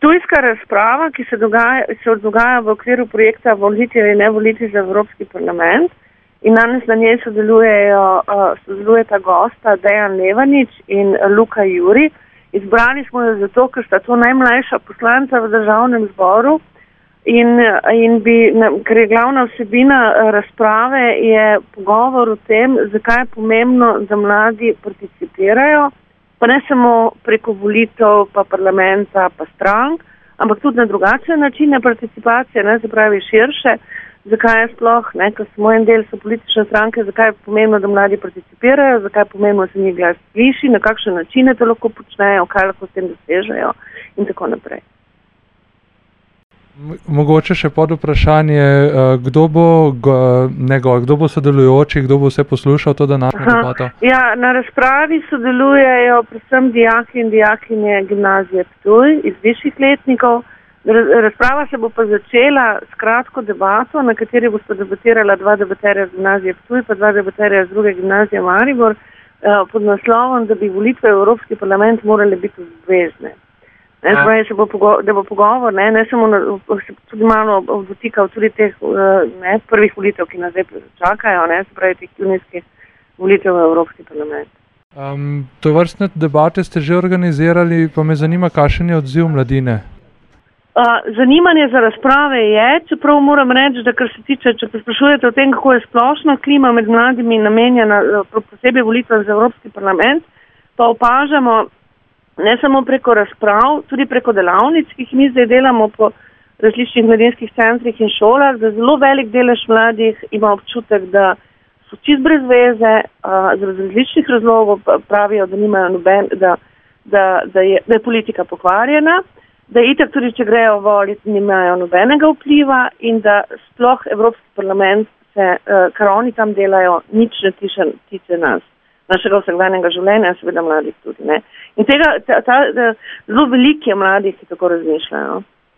Ptujska razprava, ki se dogaja v okviru projekta Voliti ali ne voliti za Evropski parlament in danes na njej sodelujeta gosta Dejan Levanič in Luka Juri. Izbrali smo jo zato, ker sta to najmlajša poslanca v državnem zboru in ker je glavna vsebina razprave je pogovor o tem, zakaj je pomembno, da mladi participirajo, pa ne samo preko volitev, pa parlamenta, pa strank, ampak tudi na drugačne načine participacije, ne, se pravi širše, zakaj je sploh, ne, ker samo en del so politične stranke, zakaj je pomembno, da mladi participirajo, zakaj je pomembno, da se njih glas sliši, na kakšne načine to lahko počnejo, kaj lahko s tem dosežejo in tako naprej. Mogoče še pod vprašanje, kdo bo sodelujoči, kdo bo vse poslušal to današnjo debato? Ja, na razpravi sodelujejo predvsem dijaki in dijakinje gimnazije Ptuj iz višjih letnikov. Razprava se bo pa začela s kratko debato, na kateri bosta debatirala dva debaterja z gimnazije Ptuj, pa dva debaterja z druge gimnazije Maribor, pod naslovom, da bi volitve v Evropski parlament morale biti obvezne. Da bo pogovor, ne samo se tudi malo dotikal tudi teh prvih volitev, ki nas zdaj čakajo, se pravi teh junijskih volitev v Evropski parlament. Tovrstne debate ste že organizirali, pa me zanima, kakšen je odziv mladine? Zanimanje za razprave je, čeprav moram reči, da kar se tiče, če sprašujete o tem, kako je splošna klima med mladimi namenjena posebej volitvam za Evropski parlament, pa opažamo ne samo preko razprav, tudi preko delavnic, ki jih mi zdaj delamo po različnih mladinskih centrih in šolah, da zelo velik delež mladih ima občutek, da so čist brez veze, z različnih razlogov pravijo, da nimajo da je politika pokvarjena, da itak tudi, če grejo voliti, nimajo nobenega vpliva in da sploh Evropski parlament se, kar oni tam delajo, nič ne tiče nas, našega vsakdanjega življenja, seveda mladih tudi, ne. In zelo veliko je mladih, ki tako razmišljajo.